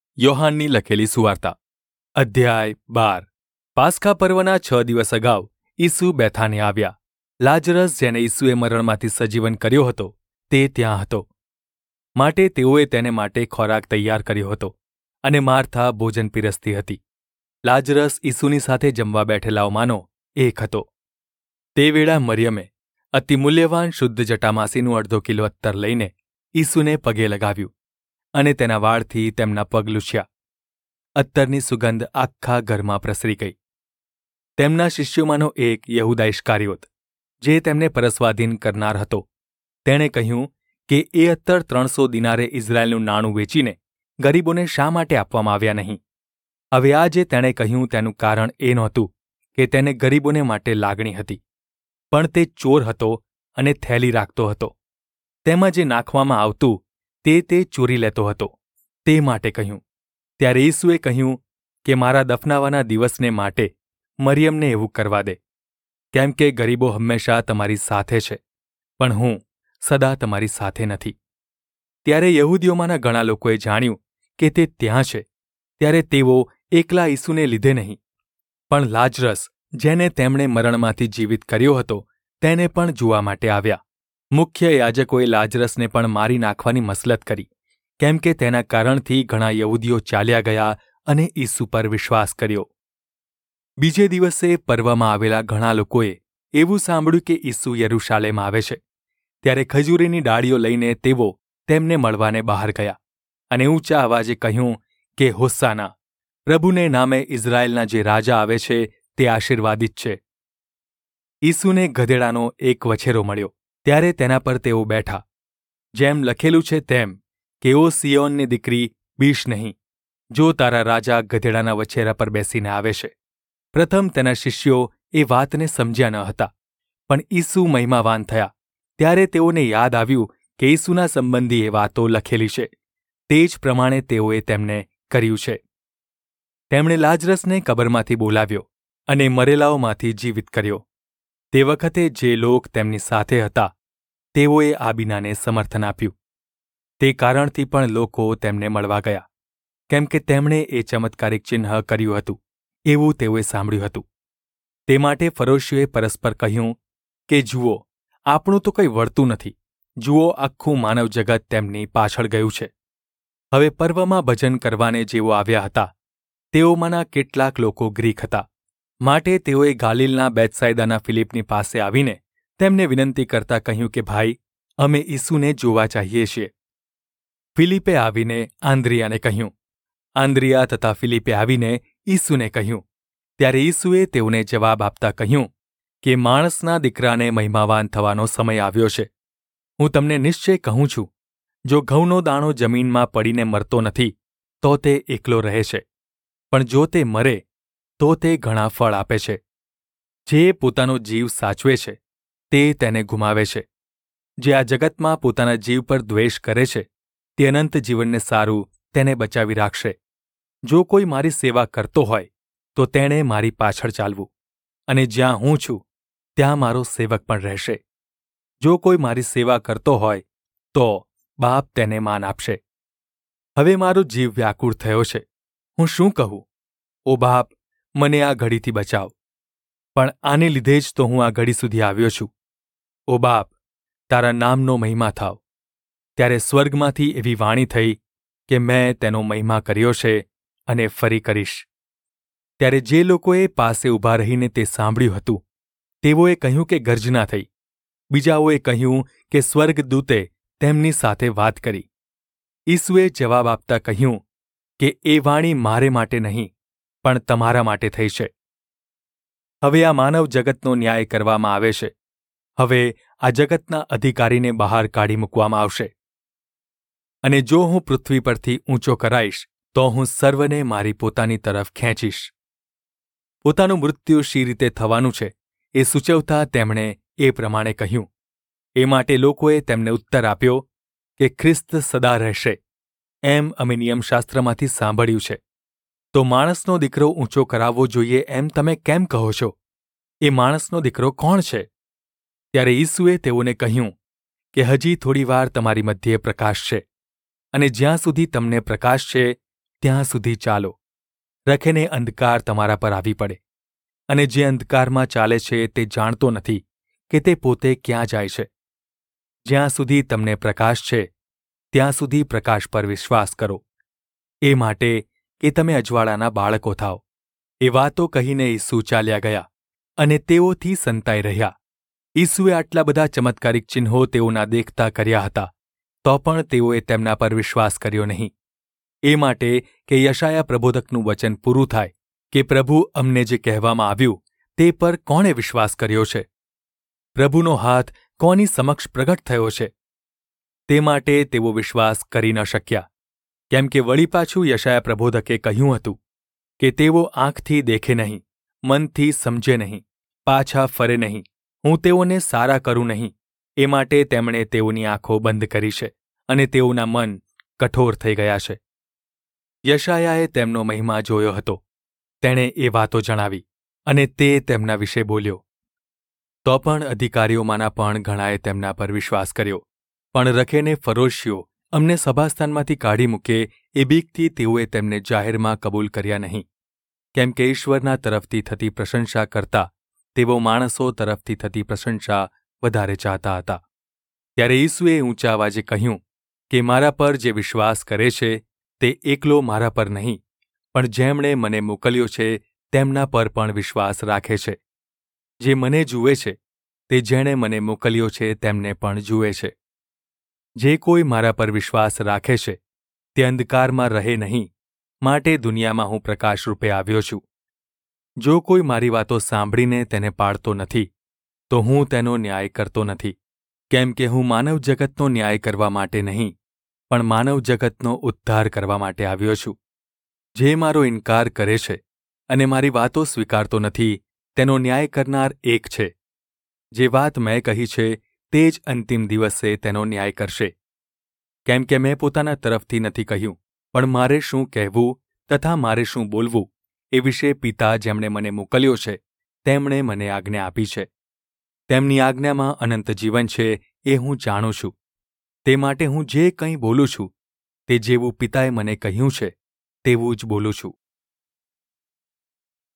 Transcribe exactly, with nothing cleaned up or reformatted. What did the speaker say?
યોહાનની લખેલી સુવાર્તા અધ્યાય બાર. પાસ્કા પર્વના છ દિવસ અગાઉ ઈસુ બેથાને આવ્યા. લાજરસ, જેને ઈસુએ મરણમાંથી સજીવન કર્યો હતો, તે ત્યાં હતો. માટે તેઓએ તેને માટે ખોરાક તૈયાર કર્યો હતો, અને માર્થા ભોજન પીરસતી હતી. લાજરસ ઈસુની સાથે જમવા બેઠેલાઓમાંનો એક હતો. તે વેળા મરિયમે અતિમૂલ્યવાન શુદ્ધ જટામાસીનું અડધો કિલો અત્તર લઈને ઈસુને પગે લગાવ્યું અને તેના વાળથી તેમના પગ લૂછ્યા. અત્તરની સુગંધ આખા ઘરમાં પ્રસરી ગઈ. તેમના શિષ્યોમાંનો એક યહૂદા ઇસ્કારિયોત, જે તેમને પરસ્વાધીન કરનાર હતો, તેણે કહ્યું કે એ અત્તર ત્રણસો દિનારે ઇઝરાયેલનું નાણું વેચીને ગરીબોને શા માટે આપવામાં આવ્યા નહીં? હવે આ જે તેણે કહ્યું તેનું કારણ એ નહોતું કે તેને ગરીબોને માટે લાગણી હતી, પણ તે ચોર હતો અને થેલી રાખતો હતો. તેમાં જે નાખવામાં આવતું તે તે ચોરી લેતો હતો, તે માટે કહ્યું. ત્યારે ઈસુએ કહ્યું કે મારા દફનાવાના દિવસને માટે મરિયમને એવું કરવા દે, કેમ કે ગરીબો હંમેશા તમારી સાથે છે, પણ હું સદા તમારી સાથે નથી. ત્યારે યહૂદીઓમાંના ઘણા લોકોએ જાણ્યું કે તે ત્યાં છે, ત્યારે તેઓ એકલા ઈસુને લીધે નહીં, પણ લાજરસ, જેને તેમણે મરણમાંથી જીવિત કર્યો હતો, તેને પણ જોવા માટે આવ્યા. મુખ્ય યાજકોએ લાજરસને પણ મારી નાખવાની મસલત કરી, કેમ કે તેના કારણથી ઘણા યહૂદીઓ ચાલ્યા ગયા અને ઈસુ પર વિશ્વાસ કર્યો. બીજે દિવસે પર્વમાં આવેલા ઘણા લોકોએ એવું સાંભળ્યું કે ઈસુ યરૂશાલેમ આવે છે. ત્યારે ખજૂરીની ડાળીઓ લઈને તેઓ તેમને મળવાને બહાર ગયા અને ઊંચા અવાજે કહ્યું કે હોસાના, પ્રભુને નામે ઇઝરાયેલના જે રાજા આવે છે તે આશીર્વાદિત છે. ઈસુને ગધેડાનો એક વછેરો મળ્યો, ત્યારે તેના પર તેઓ બેઠા. જેમ લખેલું છે તેમ કે ઓ સિયોનની દીકરી, બીશ નહીં, જો તારા રાજા ગધેડાના વછેરા પર બેસીને આવે છે. પ્રથમ તેના શિષ્યો એ વાતને સમજ્યા ન હતા, પણ ઈસુ મહિમાવાન થયા ત્યારે તેઓને યાદ આવ્યું કે ઈસુના સંબંધી એ વાતો લખેલી છે. તે જ પ્રમાણે તેઓએ તેમને કર્યું છે. તેમણે લાજરસને કબરમાંથી બોલાવ્યો અને મરેલાઓમાંથી જીવિત કર્યો. તે વખતે જે લોક તેમની સાથે હતા તેઓએ આ બીનાને સમર્થન આપ્યું. તે કારણથી પણ લોકો તેમને મળવા ગયા, કેમ કે તેમણે એ ચમત્કારિક ચિહ્ન કર્યું હતું એવું તેઓએ સાંભળ્યું હતું. તે માટે ફરોશીઓએ પરસ્પર કહ્યું કે જુઓ, આપણું તો કંઈ વળતું નથી. જુઓ, આખું માનવ જગત તેમની પાછળ ગયું છે. હવે પર્વમાં ભજન કરવાને જેઓ આવ્યા હતા, તેઓમાંના કેટલાક લોકો ગ્રીક હતા. માટે તેઓએ ગાલિલના બેથસાઇદાના ફિલિપની પાસે આવીને તેમને વિનંતી કરતા કહ્યું કે ભાઈ, અમે ઈસુને જોવા ચાહીએ છીએ. ફિલિપે આવીને આંદ્રિયાને કહ્યું. આંદ્રિયા તથા ફિલિપે આવીને ઈસુને કહ્યું. ત્યારે ઈસુએ તેઓને જવાબ આપતા કહ્યું કે માણસના દીકરાને મહિમાવાન થવાનો સમય આવ્યો છે. હું તમને નિશ્ચય કહું છું, જો ઘઉંનો દાણો જમીનમાં પડીને મરતો નથી તો તે એકલો રહે છે, પણ જો તે મરે તો તે ઘણા ફળ આપે છે. જે પોતાનો જીવ સાચવે છે તે તેને ગુમાવે છે. જે આ જગતમાં પોતાના જીવ પર દ્વેષ કરે છે તે અનંત જીવનને સારું તેને બચાવી રાખશે. જો કોઈ મારી સેવા કરતો હોય તો તેણે મારી પાછળ ચાલવું, અને જ્યાં હું છું ત્યાં મારો સેવક પણ રહેશે. જો કોઈ મારી સેવા કરતો હોય તો બાપ તેને માન આપશે. હવે મારો જીવ વ્યાકુળ થયો છે. હું શું કહું? ઓ બાપ, મને આ ઘડીથી બચાવ. પણ આને લીધે જ તો હું આ ઘડી સુધી આવ્યો છું. ઓ બાપ, તારા નામનો મહિમા થાવ. ત્યારે સ્વર્ગમાંથી એવી વાણી થઈ કે મેં તેનો મહિમા કર્યો છે અને ફરી કરીશ. ત્યારે જે લોકોએ પાસે ઊભા રહીને તે સાંભળ્યું હતું તેઓએ કહ્યું કે ગર્જના થઈ. બીજાઓએ કહ્યું કે સ્વર્ગદૂતે તેમની સાથે વાત કરી. ઈસુએ જવાબ આપતા કહ્યું કે એ વાણી મારે માટે નહીં, પણ તમારા માટે થઈ છે. હવે આ માનવ જગતનો ન્યાય કરવામાં આવે છે. હવે આ જગતના અધિકારીને બહાર કાઢી મૂકવામાં આવશે. અને જો હું પૃથ્વી પરથી ઊંચો કરાઈશ તો હું સર્વને મારી પોતાની તરફ ખેંચીશ. પોતાનું મૃત્યુ શી રીતે થવાનું છે એ સૂચવતા તેમણે એ પ્રમાણે કહ્યું. એ માટે લોકોએ તેમને ઉત્તર આપ્યો કે ખ્રિસ્ત સદા રહેશે, એમ અમે નિયમશાસ્ત્રમાંથી સાંભળ્યું છે. તો માણસનો દીકરો ઊંચો કરાવવો જોઈએ એમ તમે કેમ કહો છો? એ માણસનો દીકરો કોણ છે? ત્યારે ઈસુએ તેઓને કહ્યું કે હજી થોડી વાર તમારી મધ્યે પ્રકાશ છે, અને જ્યાં સુધી તમને પ્રકાશ છે ત્યાં સુધી ચાલો, રખેને અંધકાર તમારા પર આવી પડે, અને જે અંધકારમાં ચાલે છે તે જાણતો નથી કે તે પોતે ક્યાં જાય છે. જ્યાં સુધી તમને પ્રકાશ છે ત્યાં સુધી પ્રકાશ પર વિશ્વાસ કરો, એ માટે કે તમે અજવાળાના બાળકો થાઓ. એ વાતો કહીને ઈસુ ચાલ્યા ગયા અને તેઓથી સંતાઈ રહ્યા. ઈસુએ આટલા બધા ચમત્કારિક ચિહ્નો તેઓના દેખતા કર્યા હતા, તો પણ તેઓએ તેમના પર વિશ્વાસ કર્યો નહીં. એ માટે કે યશાયા પ્રબોધકનું વચન પૂરું થાય કે પ્રભુ અમને જે કહેવામાં આવ્યું તે પર કોણે વિશ્વાસ કર્યો છે? પ્રભુનો હાથ કોની સમક્ષ પ્રગટ થયો છે? તે માટે તેઓ વિશ્વાસ કરી ન શક્યા, કેમ કે વળી પાછું યશાયા પ્રબોધકે કહ્યું હતું કે તેઓ આંખથી દેખે નહીં, મનથી સમજે નહીં, પાછા ફરે નહીં, હું તેઓને સારા કરું નહીં. એ માટે તેમણે તેઓની આંખો બંધ કરી છે અને તેઓના મન કઠોર થઈ ગયા છે. યશાયાએ તેમનો મહિમા જોયો હતો. તેણે એ વાતો જણાવી અને તે તેમના વિશે બોલ્યો. તો પણ અધિકારીઓમાંના પણ ઘણાએ તેમના પર વિશ્વાસ કર્યો. પણ રખેને ફરોશીઓ અમને સભાસ્થાનમાંથી કાઢી મૂકે એ બીકથી તેઓએ તેમને જાહેરમાં કબૂલ કર્યા નહીં, કેમ કે ઈશ્વરના તરફથી થતી પ્રશંસા કરતા તેઓ માણસો તરફથી થતી પ્રશંસા વધારે ચાહતા હતા. ત્યારે ઈસુએ ઊંચા અવાજે કહ્યું કે મારા પર જે વિશ્વાસ કરે છે તે એકલો મારા પર નહીં, પણ જેમણે મને મોકલ્યો છે તેમના પર પણ વિશ્વાસ રાખે છે. જે મને જુએ છે તે જેણે મને મોકલ્યો છે તેમને પણ જુએ છે. જે કોઈ મારા પર વિશ્વાસ રાખે છે તે અંધકારમાં રહે નહીં, માટે દુનિયામાં હું પ્રકાશ રૂપે આવ્યો છું. જો કોઈ મારી વાતો સાંભળીને તેને પાળતો નથી તો હું તેનો ન્યાય કરતો નથી, કેમ કે હું માનવ જગતનો ન્યાય કરવા માટે નહીં, પણ માનવ જગતનો ઉદ્ધાર કરવા માટે આવ્યો છું. જે મારો ઇનકાર કરે છે અને મારી વાતો સ્વીકારતો નથી તેનો ન્યાય કરનાર એક છે. જે વાત મેં કહી છે તે જ અંતિમ દિવસે તેનો ન્યાય કરશે. કેમ કે મેં પોતાના તરફથી નથી કહ્યું, પણ મારે શું કહેવું તથા મારે શું બોલવું એ વિશે પિતા જેમણે મને મોકલ્યો છે તેમણે મને આજ્ઞા આપી છે. તેમની આજ્ઞામાં અનંત જીવન છે એ હું જાણું છું. તે માટે હું જે કંઈ બોલું છું તે જેવું પિતાએ મને કહ્યું છે તેવું જ બોલું છું.